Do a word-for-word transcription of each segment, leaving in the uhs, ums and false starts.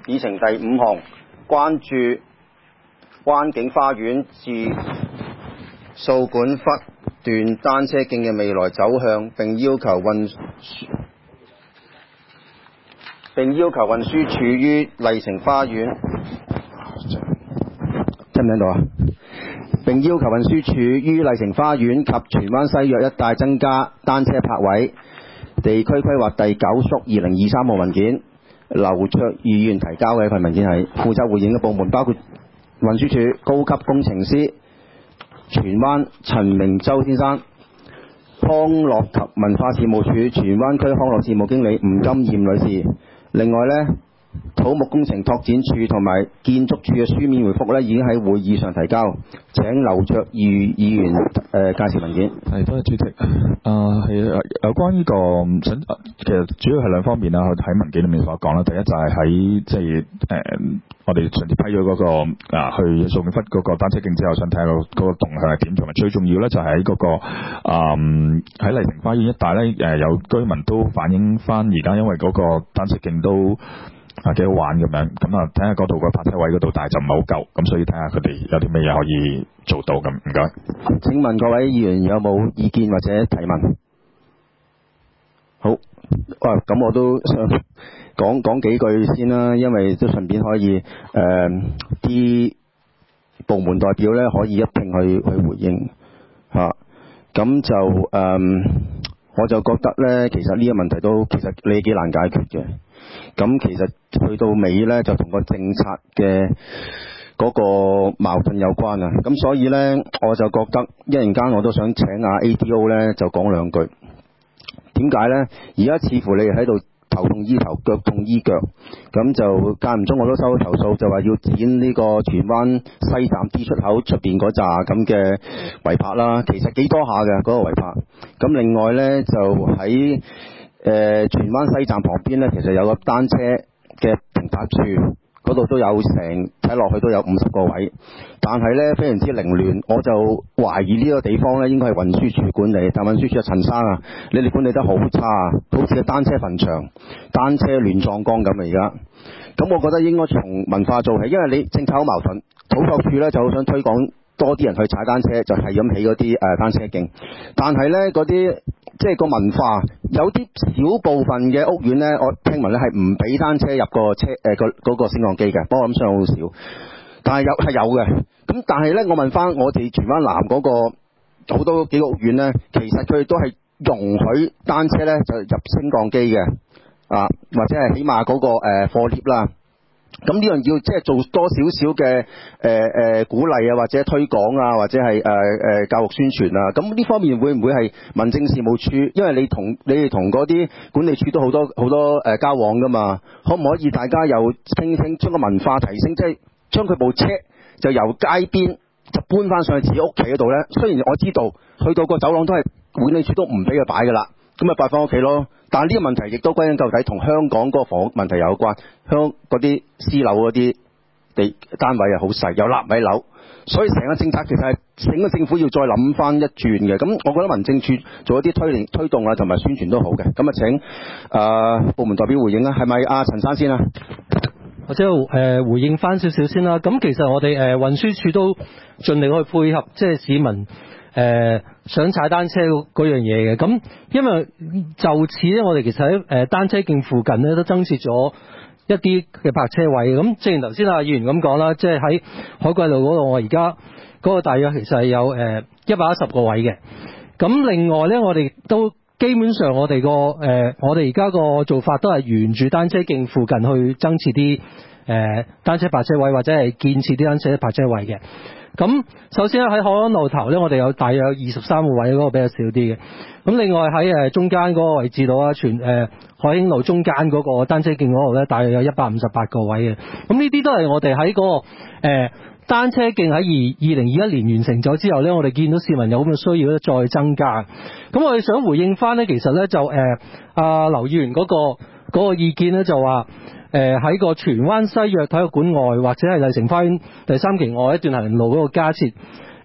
議程第五項，關注灣景花園至掃管笏段單車徑嘅未來走向，並要求運並要求運輸署於麗城花園聽唔聽到啊？並要求運輸署於麗城花園及荃灣西約一帶增加單車泊位。地區規劃第九縮二零二三號文件，劉卓宇議員提交嘅一份文件係負責回應嘅部門包括運輸署高級工程師荃灣陳明洲先生、康樂及文化事務署荃灣區康樂事務經理吳金燕女士。另外呢，土木工程拓展署同埋建築署嘅書面回覆呢已經喺會議上提交，請劉卓宇議員誒、呃、介紹文件。 係，多謝主席。啊，係有關呢、這個想，其實主要係兩方面啦。喺文件裏面所講啦，第一就係喺即係誒，我哋上次批咗嗰、那個啊去掃管笏嗰個單車徑之後，想睇下嗰個動向係點，同埋最重要咧就係喺嗰個啊喺麗城花園一帶咧誒，有居民都反映翻而家因為嗰個單車徑都啊幾好玩咁樣，咁啊睇下嗰度個泊車位嗰度，但係就唔係好夠，咁所以睇下佢哋有啲咩嘢可以做到咁。唔該。 請問各位議員有冇意見或者提問？好，哇！咁我都想講講幾句先啦，因為都順便可以誒啲、呃、部門代表咧可以一併去去回應嚇。咁、啊、就誒、呃，我就覺得咧，其實呢個問題都其實你幾難解決嘅。咁其實去到尾咧，就同個政策嘅嗰個矛盾有關啊。咁所以咧，我就覺得一陣間我都想請阿 A D O 咧就講兩句。點解呢？而家似乎你喺度頭痛醫頭，腳痛醫腳，咁就間唔中我都收到投訴，就話要剪呢個荃灣西站 D 出口出邊嗰扎咁嘅圍泊啦。其實幾多下嘅嗰、嗰個圍泊。咁另外呢，就喺誒、呃、荃灣西站旁邊呢，其實有個單車嘅停泊處。嗰度都有成睇落去都有五十個位，但係呢非常之凌亂，我就懷疑呢個地方呢應該係運輸署管理，但運輸署嘅陳生啊，你哋管理得好差，好似個單車墳場、單車亂葬崗咁啊！而家，咁我覺得應該從文化做起，因為你政策好矛盾，土拓署呢就好想推廣多啲人去踩單車，就係咁起嗰啲誒單車徑，但係呢嗰啲即係個文化，有啲小部分嘅屋苑呢，我聽聞呢係唔俾單車入個車誒個嗰個升降機嘅，不過我諗相好少，但係有係有嘅。咁但係呢，我問翻我哋荃灣南嗰個好多幾個屋苑呢，其實佢哋都係容許單車呢就入升降機嘅，啊或者係起碼嗰個誒貨 lift 啦。咁呢樣要即係做多少少嘅誒誒鼓勵啊，或者推廣啊，或者係誒誒教育宣傳啊。咁呢方面會唔會係民政事務處？因為你同你哋同嗰啲管理處都好多好多誒、呃、交往噶嘛，可唔可以大家又傾傾將個文化提升，即係將佢部車就由街邊就搬翻上去自己屋企嗰度咧？雖然我知道去到個走廊都係管理處都唔俾佢擺噶啦，咁咪擺翻屋企咯。但係呢個問題亦都歸根究底同香港嗰個房屋問題有關，香嗰啲私樓嗰啲地單位係好細，有納米樓，所以成個政策其實係整個政府要再諗翻一轉嘅。咁我覺得民政處做一啲推推動啊同埋宣傳都好嘅。咁啊請誒、呃、部門代表回應啦，係咪阿陳生先啊？ 或者誒、呃、回應翻少少先啦。咁其實我哋誒、呃、運輸署都盡力去配合，即係市民誒、呃、想踩單車嗰樣嘢嘅。咁因為就此咧，我哋其實喺誒、呃、單車徑附近咧都增設咗一啲嘅泊車位。咁正如頭先阿議員咁講啦，即係喺海貴路嗰度，我而家嗰個大約其實係有誒一百一十個位嘅。咁另外咧，我哋都基本上我哋個誒，我哋而家個做法都係沿住單車徑附近去增設啲誒單車泊車位，或者係建設啲單車泊車位嘅。咁首先咧喺海安路頭咧，我哋有大約有二十三個位，嗰個比較少啲嘅。咁另外喺誒中間嗰個位置度啊，全誒海興路中間嗰個單車徑嗰度咧，大約有一百五十八個位嘅。咁呢啲都係我哋喺嗰個誒單車徑喺二二零二一年完成咗之後咧，我哋見到市民有咁嘅需要咧，再增加。咁我哋想回應翻咧，其實咧就誒阿劉議員嗰個嗰個意見咧，就話誒喺個荃灣西約體育館外或者係麗城花園第三期外一段行人路嗰個加設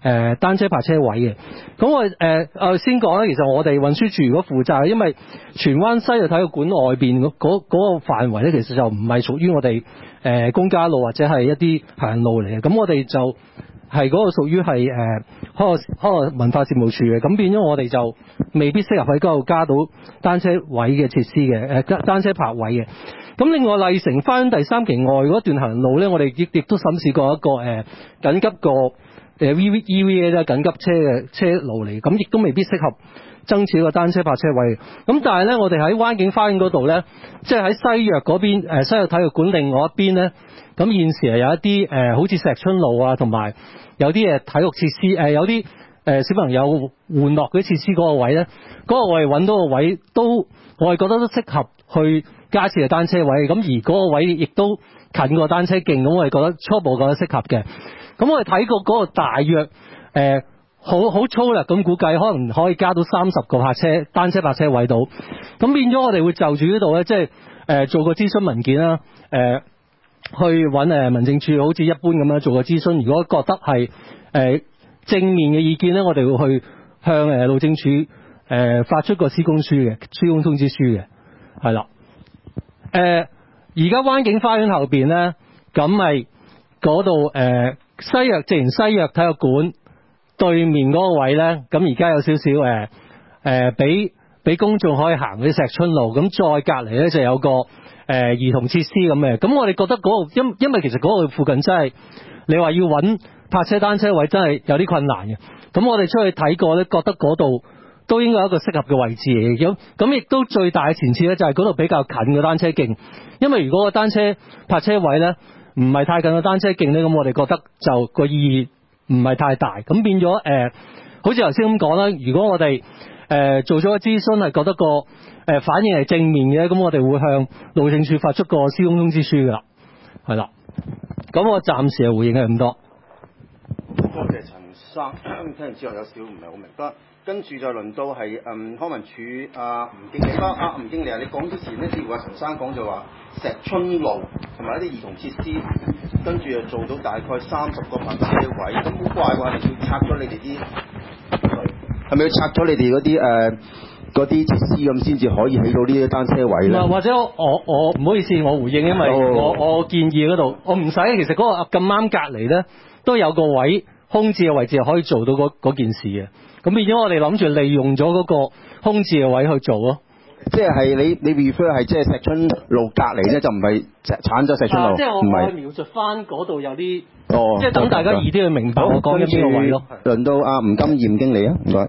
誒單車泊車位嘅。咁我誒誒先講咧，其實我哋運輸署如果負責，因為荃灣西嘅體育館外邊嗰嗰嗰個範圍咧，其實就唔係屬於我哋誒公家路或者係一啲行人路嚟嘅。咁我哋就係嗰個屬於係誒康樂康樂文化事務處嘅，咁變咗我哋就未必適合喺嗰度加到單車位嘅設施嘅，誒單車泊位嘅。咁另外麗城花園第三期外嗰段行人路咧，我哋亦亦都審視過一個誒、呃、緊急個誒 V V E V A 咧緊急車嘅車路嚟，咁亦都未必適合增設一個單車泊車位。咁但係咧，我哋喺灣景花園嗰度咧，即係喺西藥嗰邊誒西藥體育館另外一邊咧，咁現時係有一啲誒、呃、好似石春路啊，同埋有啲誒體育設施誒、呃、有啲誒、呃、小朋友玩樂嗰啲設施嗰個位咧，嗰、嗰個我哋揾到個位都我係覺得都適合去加設嘅單車位，咁而嗰個位亦都近個單車徑，咁我哋覺得初步覺得適合嘅。咁我哋睇過嗰個大約誒好好粗略咁估計，可能可以加到三十個泊車單車泊車位度。咁變咗我哋會就住呢度咧，即係誒做個諮詢文件啦，誒、呃、去揾誒民政處好似一般咁樣做個諮詢。如果覺得係誒、呃、正面嘅意見咧，我哋會去向誒路政署誒、呃、發出個施工書嘅施工通知書嘅，係啦。誒而家灣景花園後邊咧，咁咪嗰度誒西藥直營西藥體育館對面嗰個位咧，咁而家有少少誒誒俾俾公眾可以行嗰啲石春路，咁再隔離咧就有個誒、呃、兒童設施咁嘅。咁我哋覺得嗰、那個因因為其實嗰個附近真係你話要揾泊車單車位真係有啲困難嘅。咁我哋出去睇過咧，覺得嗰度都應該有一個適合嘅位置嚟嘅。咁咁亦都最大嘅前設咧，就係嗰度比較近個單車徑。因為如果個單車泊車位咧唔係太近個單車徑咧，咁我哋覺得就個意義唔係太大。咁變咗誒、呃，好似頭先咁講啦，如果我哋誒、呃、做咗個諮詢係覺得個誒、呃、反應係正面嘅，咁我哋會向路政署發出個施工通知書噶啦，係啦。咁我暫時係回應係咁多。 多謝陳生，聽完之後有少少唔係好明白。跟住就輪到係嗯康文署啊吳經理啦，啊吳經理啊，你講之前呢，似乎阿陳生講就話石春路同埋一啲兒童設施，跟住就做到大概三十個泊車位，咁好怪喎，係咪要拆咗你哋啲？係咪要拆咗你哋嗰啲誒嗰啲設施咁先至可以起到呢啲單車位咧？ 或者我我唔好意思，我回應，因為我、哦、我建議嗰度我唔使，其實嗰個咁啱隔離咧都有個位空置嘅位置可以做到嗰件事嘅。咁變咗我哋諗住利用咗嗰個空置嘅位去做咯， 即係你你 refer 係即係石春路隔離咧，就唔係剷咗石春路， 啊、即係我我描述翻嗰度有啲，哦，即係等大家易啲去明白我講緊邊個位咯。 輪到阿吳金燕經理啊，唔該。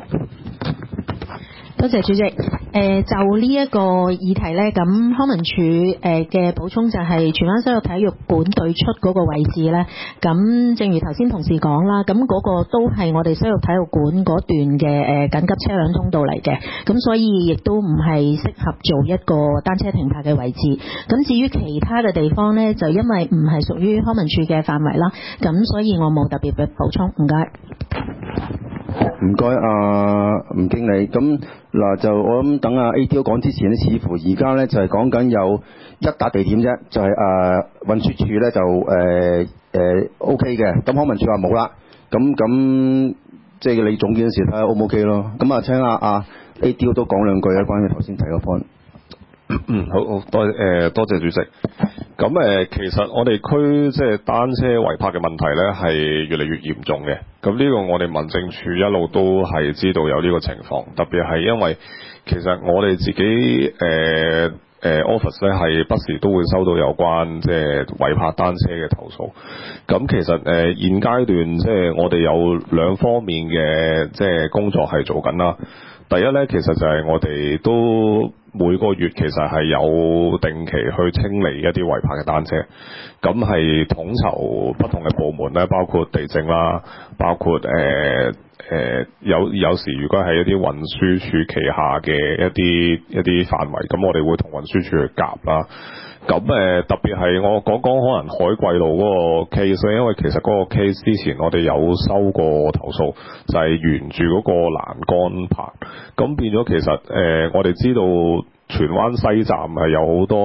多謝主席。誒、呃、就呢一個議題呢，咁康文署誒嘅補充就係荃灣西翼體育館對出嗰個位置呢。咁正如頭先同事講啦，咁嗰個都係我哋西翼體育館嗰段嘅誒緊急車輛通道嚟嘅，咁所以亦都唔係適合做一個單車停泊嘅位置。咁至於其他嘅地方呢，就因為唔係屬於康文署嘅範圍啦，咁所以我冇特別嘅補充。唔該。 唔該，阿吳經理。咁嗱，就我諗等阿 A D O 講之前咧，似乎而家咧就係講緊有一笪地點啫，就係、是、誒、呃、運輸署咧就誒誒 O K 嘅。咁、呃 OK、康文署話冇啦。咁咁即係你總結嗰時睇下 O 唔 O K 咯。咁啊，請阿阿 A D O 都講兩句啊，關於頭先提個 point。 嗯，好好多誒、呃，多謝主席。咁誒、呃，其實我哋區即係單車違泊嘅問題咧，係越嚟越嚴重嘅。咁呢個我哋民政處一路都係知道有呢個情況，特別係因為其實我哋自己誒誒、呃呃、office 咧係不時都會收到有關即係違泊單車嘅投訴。咁其實誒、呃、現階段即係我哋有兩方面嘅即係工作係做緊啦。第一咧，其實就係我哋都每個月其實係有定期去清理一啲違泊嘅單車，咁係統籌不同嘅部門咧，包括地政啦，包括誒誒、呃呃、有有時如果係一啲運輸署旗下嘅一啲一啲範圍，咁我哋會同運輸署去夾啦。咁誒、呃、特別係我講講可能海桂路嗰個 case，因為其實嗰個 case 之前我哋有收過投訴，就係、是、沿住嗰個欄杆泊，咁變咗其實誒、呃、我哋知道荃灣西站係有好多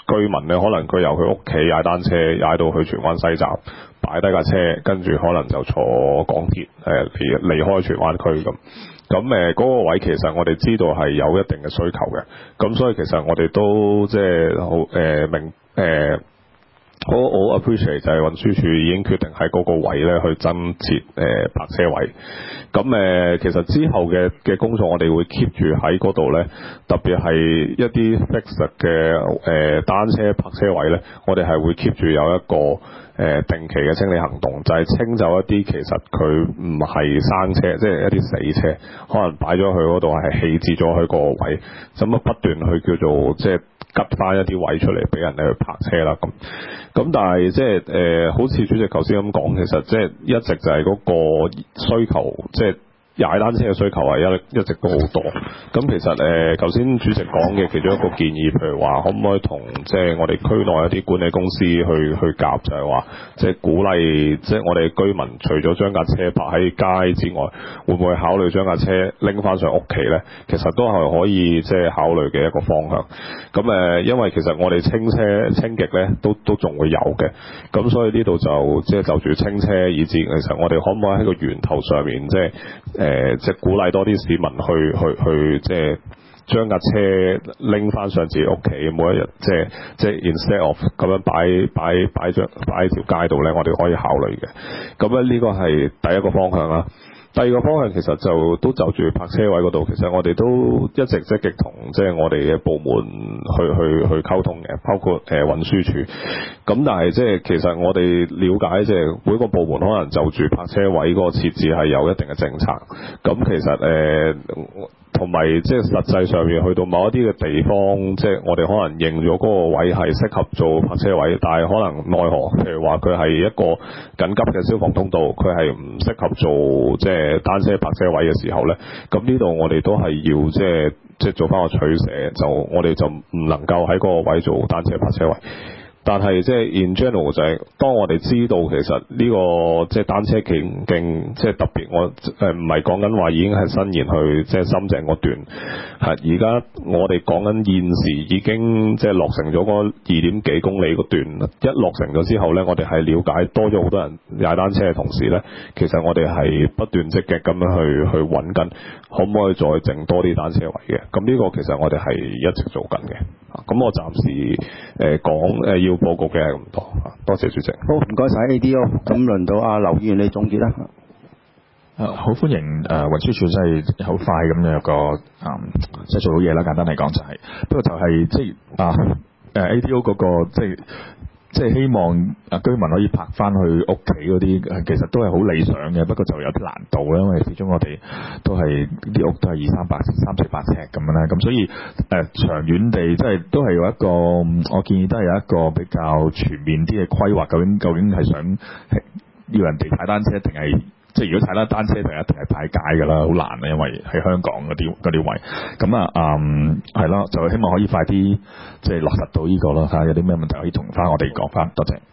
居民咧，可能佢由佢屋企踩單車踩到去荃灣西站，擺低架車，跟住可能就坐港鐵誒離離開荃灣區咁。咁誒嗰個位其實我哋知道係有一定嘅需求嘅，咁所以其實我哋都即係好誒明誒。好，我 appreciate 就係運輸署已經決定喺嗰個位咧去增設誒、呃、泊車位。咁誒、呃，其實之後嘅嘅工作我哋會 keep 住喺嗰度咧，特別係一啲 fixed 嘅誒、呃、單車泊車位咧，我哋係會 keep 住有一個誒、呃、定期嘅清理行動，就係、是、清走一啲其實佢唔係生車，即係一啲死車，可能擺咗去嗰度係棄置咗喺個位，咁啊不斷去叫做即係。吉翻一啲位出嚟俾人哋去泊車啦，咁咁但係即係誒，好似主席頭先咁講，其實即係一直就係嗰個需求，即係踩單車嘅需求係一一直都好多。咁其實誒，頭先主席講嘅其中一個建議，譬如話可唔可以同即係我哋區內一啲管理公司去去夾，就係話即係鼓勵，即係我哋居民除咗將架車泊喺街之外，會唔會考慮將架車拎翻上屋企咧？其實都係可以即係考慮嘅一個方向。咁誒，因為其實我哋清車清潔咧，都都仲會有嘅。咁所以呢度就即係就住清車，以至其實我哋可唔可以喺個源頭上面，即係誒，即係鼓勵多啲市民去去去，即係將架車拎翻上自己屋企，每一日即係即係 instead of 咁樣擺擺擺張擺喺條街度咧，我哋可以考慮嘅。咁咧呢個係第一個方向啦。第二個方向其實就都就住泊車位嗰度，其實我哋都一直積極同即係我哋嘅部門去去去溝通嘅，包括誒、呃、運輸署。咁但係即係其實我哋了解即係每個部門可能就住泊車位嗰個設置係有一定嘅政策。咁其實誒同埋即係實際上面去到某一啲嘅地方，即係我哋可能認咗嗰個位係適合做泊車位，但係可能奈何，譬如話佢係一個緊急嘅消防通道，佢係唔適合做即係單車泊車位嘅時候咧，咁呢度我哋都係要即係即係做翻個取捨，就我哋就唔能夠喺嗰個位做單車泊車位。但係即係 in general 就係當我哋知道其實呢、這個即係單車徑徑即係特別我誒唔係講緊話已經係伸延去即係深井嗰段，係而家我哋講緊現時已經即係落成咗嗰二點幾公里嗰段，一落成咗之後咧，我哋係了解多咗好多人踩單車嘅同時咧，其實我哋係不斷積極咁樣去去揾緊可唔可以再整多啲單車位嘅。咁呢個其實我哋係一直做緊嘅。咁我暫時誒講誒要報告嘅係咁多，多謝主席。 好，唔該晒 A D O。咁輪到阿劉議員你總結啦。 誒、呃、好歡迎誒、呃、運輸署真係好快咁有個誒即係做到嘢啦。簡單嚟講就係、是，不過就係、是、即係啊誒 A D O 嗰、那個即係。即係希望啊居民可以泊翻去屋企嗰啲，其實都係好理想嘅，不過就有啲難度啦，因為始終我哋都係啲屋都係二三百、三四百尺咁樣啦，咁所以誒、呃、長遠地即係都係有一個，我建議都係有一個比較全面啲嘅規劃，究竟究竟係想要人哋踩單車定係？即係如果踩得單車就一定係派街㗎啦，好難啊，因為喺香港嗰啲嗰啲位，咁啊嗯係咯，就希望可以快啲即係落實到呢個咯，睇下有啲咩問題可以同翻我哋講翻，多謝。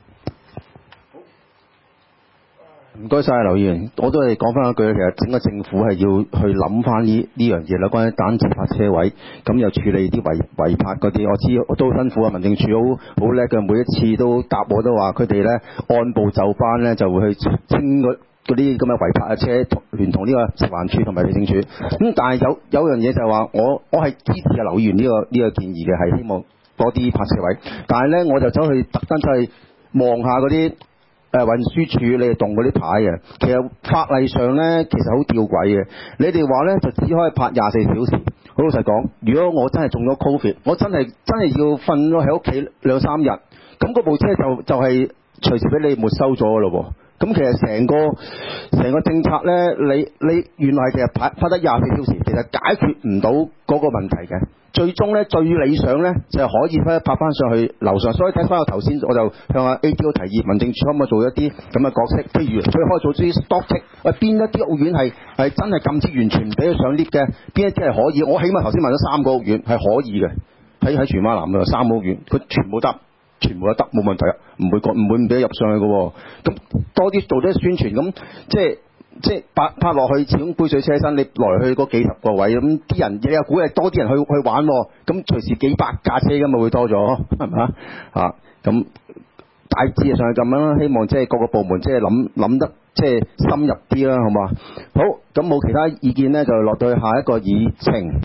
唔該晒劉議員，我都係講翻一句，其實整個政府係要去諗翻呢呢樣嘢啦，關於單車泊車位，咁又處理啲違違泊嗰啲，我知我都辛苦啊，民政處好好叻嘅，每一次都答我都話佢哋咧按部就班咧就會去清嗰嗰啲咁嘅違泊嘅車，聯同呢個食環署同埋地政署。咁但係有有樣嘢就係話，我我係支持阿劉議員呢個呢個建議嘅，係希望多啲泊車位。但係咧，我就走去特登走去望下嗰啲誒運輸署你哋動嗰啲牌嘅。其實法例上咧，其實好吊詭嘅。你哋話咧就只可以泊廿四小時。好老實講，如果我真係中咗 Covid， 我真係真係要瞓咗喺屋企兩三日，咁嗰部車就就係隨時俾你沒收咗㗎咯喎。咁其實成個成個政策咧，你你原來係其實拍拍得廿四小時，其實解決唔到嗰個問題嘅。最終咧，最理想咧就係、是、可以咧拍翻上去樓上。所以睇翻我頭先，我就向阿 A D O 提議，民政處可唔可以做一啲咁嘅角色？譬如佢可以做啲 stop tick，喂邊一啲屋苑係係真係禁止完全唔俾佢上 lift 嘅，邊一啲係可以？我起碼頭先問咗三個屋苑係可以嘅，喺喺荃灣南度三個屋苑，佢全部得。全部都得冇問題啊，唔會唔會唔俾入上去嘅喎。咁多啲做啲宣傳，咁即係即係拍拍落去，始終杯水車薪，你來去嗰幾十個位，咁啲人你又估係多啲人去去玩喎，咁隨時幾百架車咁咪會多咗，係咪啊？啊，咁大致上係咁樣啦，希望即係各個部門即係諗諗得即係深入啲啦，好嘛？好，咁冇其他意見咧，就落到去下一個議程。